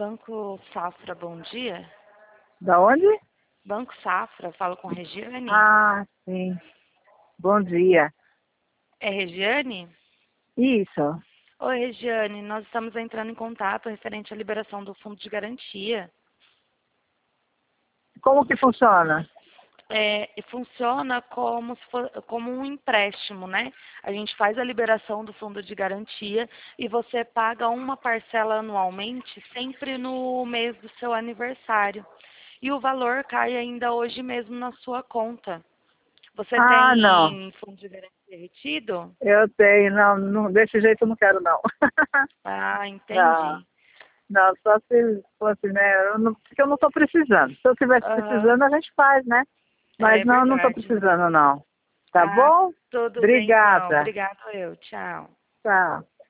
Banco Safra, bom dia. Da onde? Banco Safra, falo com Regiane. Ah, sim. Bom dia. É Regiane? Isso. Oi, Regiane, nós estamos entrando em contato referente à liberação do fundo de garantia. Como que funciona? E funciona como, como um empréstimo, né? A gente faz a liberação do fundo de garantia e você paga uma parcela anualmente, sempre no mês do seu aniversário. E o valor cai ainda hoje mesmo na sua conta. Você Ah, não. tem fundo de garantia retido? Eu tenho. Não, não, desse jeito eu não quero, não. Ah, Não, entendi. não, só se fosse, né? Porque eu não estou precisando. Se eu estivesse Aham, precisando, a gente faz, né? Mas é não, não estou verdade. precisando, não. Tá Ah, bom? tudo bem então. Obrigada. Obrigado eu. Tchau. Tchau.